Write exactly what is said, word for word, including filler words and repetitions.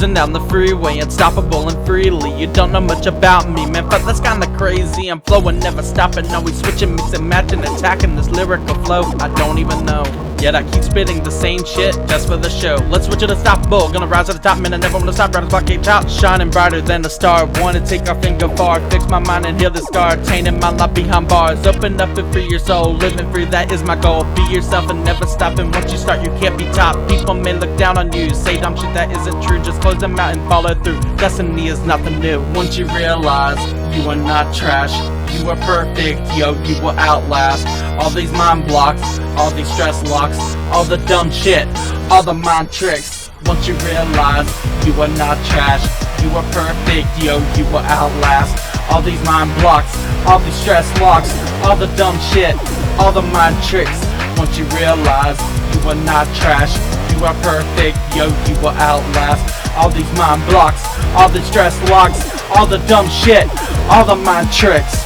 cruising down the freeway, unstoppable and freely. You don't know much about me, man, but that's kinda crazy. I'm flowing, never stopping, always switching, mixing, matching, attacking this lyrical flow. I don't even know, yet I keep spitting the same shit just for the show. Let's switch it to unstoppable, gonna rise to the top, man, I never wanna stop. Riders block gate top, shining brighter than a star. Wanna take our finger far, fix my mind and heal the scar. Tainting my life behind bars, open up and free your soul. Living free, that is my goal. Be yourself and never stop, and once you start, you can't be top. People may look down on you, say dumb shit that isn't true. Just close them out and follow through. Destiny is nothing new. Once you realize you are not trash, you are perfect, yo, you will outlast all these mind blocks, all these stress locks, all the dumb shit, all the mind tricks. Once you realize you are not trash, you are perfect, yo, you will outlast all these mind blocks, all these stress locks, all the dumb shit, all the mind tricks. Once you realize you are not trash, you are perfect, yo, you will outlast all these mind blocks, all the stress locks, all the dumb shit, all the mind tricks.